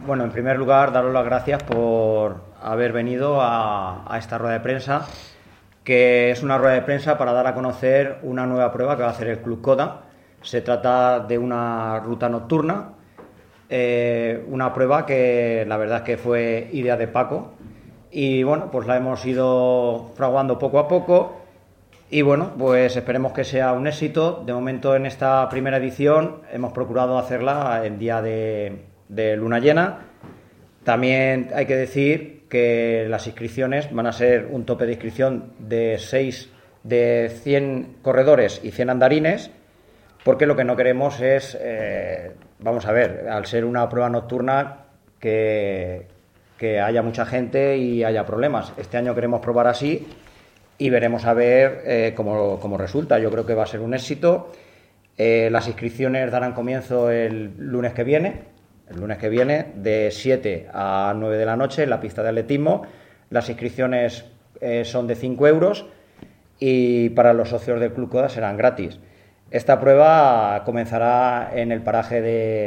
Bueno, en primer lugar, daros las gracias por haber venido a esta rueda de prensa, que es una rueda de prensa para dar a conocer una nueva prueba que va a hacer el Club Coda. Se trata de una ruta nocturna, una prueba que la verdad es que fue idea de Paco y bueno, pues la hemos ido fraguando poco a poco y bueno, pues esperemos que sea un éxito. De momento, en esta primera edición hemos procurado hacerla en día de luna llena. También hay que decir que las inscripciones van a ser un tope de inscripción de 100 corredores y 100 andarines, porque lo que no queremos es, vamos a ver, al ser una prueba nocturna, que haya mucha gente y haya problemas. Este año queremos probar así y veremos a ver cómo resulta. Yo creo que va a ser un éxito. Las inscripciones darán comienzo el lunes que viene, de 7 a 9 de la noche en la pista de atletismo. Las inscripciones son de 5 euros y para los socios del Club Coda serán gratis. Esta prueba comenzará en el paraje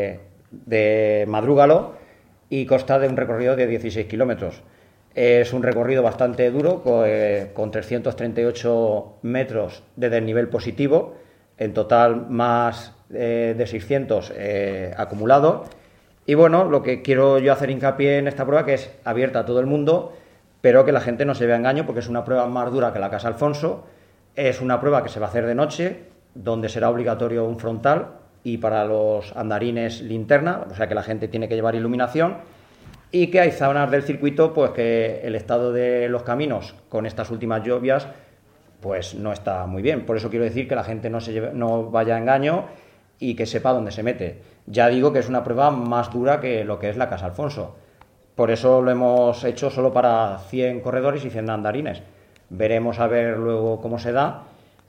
de Madrúgalo y consta de un recorrido de 16 kilómetros. Es un recorrido bastante duro, con 338 metros de desnivel positivo, en total más de 600 acumulado. Y bueno, lo que quiero yo hacer hincapié en esta prueba, que es abierta a todo el mundo, pero que la gente no se vea engaño, porque es una prueba más dura que la Casa Alfonso. Es una prueba que se va a hacer de noche, donde será obligatorio un frontal y para los andarines linterna, o sea que la gente tiene que llevar iluminación, y que hay zonas del circuito pues que el estado de los caminos con estas últimas lluvias pues no está muy bien. Por eso quiero decir que la gente no vaya a engaño y que sepa dónde se mete. Ya digo que es una prueba más dura que lo que es la Casa Alfonso. Por eso lo hemos hecho solo para 100 corredores y 100 andarines. Veremos a ver luego cómo se da.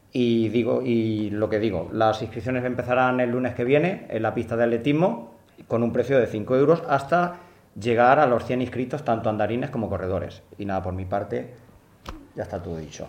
Y lo que digo, las inscripciones empezarán el lunes que viene en la pista de atletismo con un precio de 5 euros hasta llegar a los 100 inscritos, tanto andarines como corredores. Y nada, por mi parte, ya está todo dicho.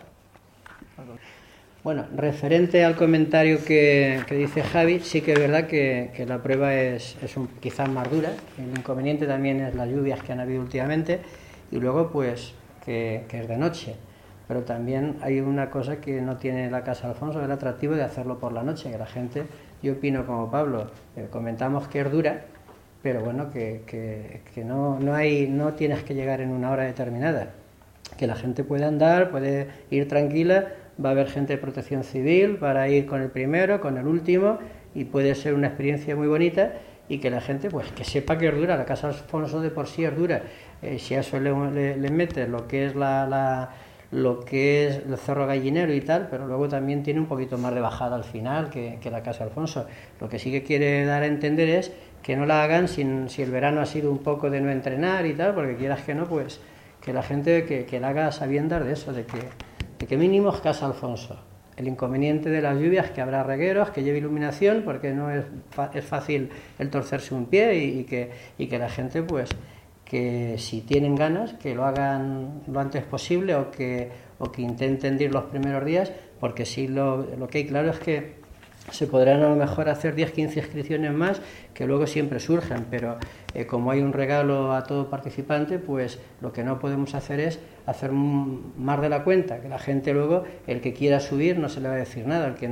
Bueno, referente al comentario que dice Javi, sí que es verdad que la prueba es quizás más dura. El inconveniente también es las lluvias que han habido últimamente y luego pues que es de noche. Pero también hay una cosa que no tiene la Casa Alfonso, es el atractivo de hacerlo por la noche, que la gente, yo opino como Pablo, comentamos que es dura, pero bueno, que no tienes que llegar en una hora determinada, que la gente puede andar, puede ir tranquila, va a haber gente de protección civil para ir con el primero, con el último, y puede ser una experiencia muy bonita y que la gente pues que sepa que es dura. La Casa Alfonso de por sí es dura, si a eso le metes lo que es lo que es el Cerro Gallinero y tal, pero luego también tiene un poquito más de bajada al final que la Casa Alfonso. Lo que sí que quiere dar a entender es que no la hagan si el verano ha sido un poco de no entrenar y tal, porque quieras que no, pues que la gente que la haga sabiendas de eso, de que mínimo es Casa Alfonso. El inconveniente de las lluvias, que habrá regueros, que lleve iluminación, porque no es fácil el torcerse un pie y que la gente pues que si tienen ganas que lo hagan lo antes posible o que intenten ir los primeros días, porque sí lo que hay claro es que se podrán a lo mejor hacer 10-15 inscripciones más que luego siempre surgen, pero como hay un regalo a todo participante, pues lo que no podemos hacer es hacer más de la cuenta, que la gente luego, el que quiera subir no se le va a decir nada, el que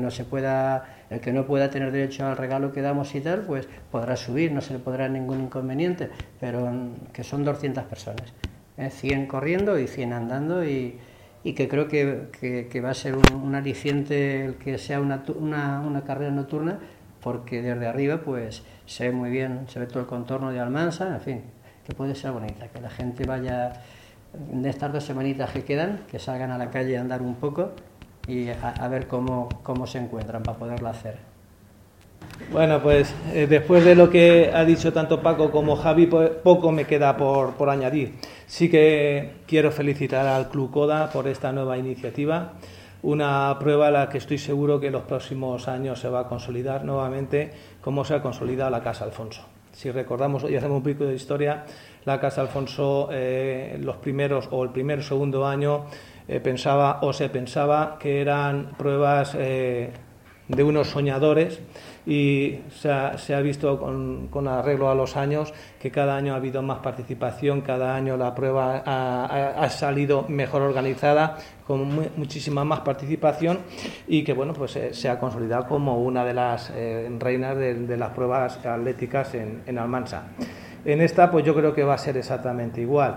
no pueda tener derecho al regalo que damos y tal, pues podrá subir, no se le podrá ningún inconveniente, pero que son 200 personas, 100 corriendo y 100 andando y que creo que va a ser un aliciente el que sea una carrera nocturna, porque desde arriba pues se ve muy bien, se ve todo el contorno de Almansa, en fin, que puede ser bonita, que la gente vaya de estas 2 semanitas que quedan, que salgan a la calle a andar un poco y a ver cómo se encuentran para poderlo hacer. Bueno, pues después de lo que ha dicho tanto Paco como Javi, pues, poco me queda por añadir. Sí que quiero felicitar al Club Coda por esta nueva iniciativa, una prueba a la que estoy seguro que en los próximos años se va a consolidar nuevamente como se ha consolidado la Casa Alfonso. Si recordamos y hacemos un poco de historia, la Casa Alfonso el primer o segundo año se pensaba que eran pruebas de unos soñadores y se ha visto con arreglo a los años que cada año ha habido más participación, cada año la prueba ha salido mejor organizada, con muchísima más participación, y que bueno, pues se ha consolidado como una de las reinas de las pruebas atléticas en Almansa. En esta pues yo creo que va a ser exactamente igual.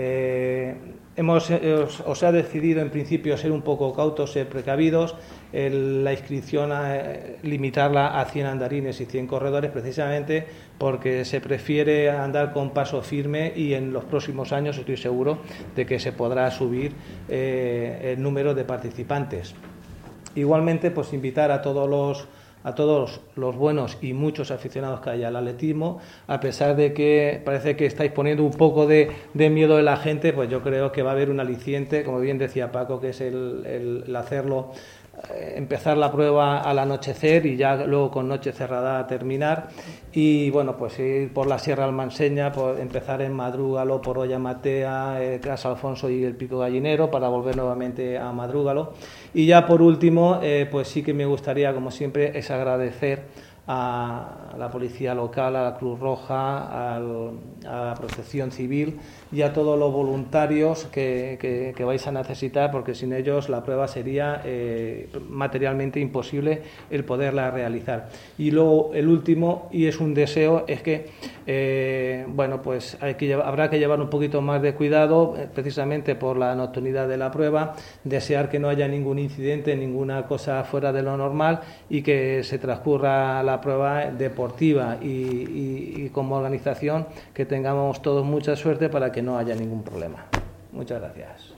Os ha decidido en principio ser un poco cautos, ser precavidos, la inscripción limitarla a 100 andarines y 100 corredores, precisamente porque se prefiere andar con paso firme, y en los próximos años estoy seguro de que se podrá subir el número de participantes. Igualmente, pues invitar a todos los buenos y muchos aficionados que hay al atletismo, a pesar de que parece que estáis poniendo un poco de miedo en la gente, pues yo creo que va a haber un aliciente, como bien decía Paco, que es el hacerlo, empezar la prueba al anochecer y ya luego con noche cerrada terminar, y bueno, pues ir por la Sierra Almanseña, pues empezar en Madrúgalo, por Ollamatea, Casa Alfonso y el Pico Gallinero, para volver nuevamente a Madrúgalo. Y ya por último, pues sí que me gustaría, como siempre, es agradecer a la policía local, a la Cruz Roja, a la Protección Civil y a todos los voluntarios que vais a necesitar, porque sin ellos la prueba sería materialmente imposible el poderla realizar. Y luego el último, y es un deseo, es que bueno, pues habrá que llevar un poquito más de cuidado, precisamente por la nocturnidad de la prueba, desear que no haya ningún incidente, ninguna cosa fuera de lo normal, y que se transcurra la prueba deportiva y como organización, que tengamos todos mucha suerte para que no haya ningún problema. Muchas gracias.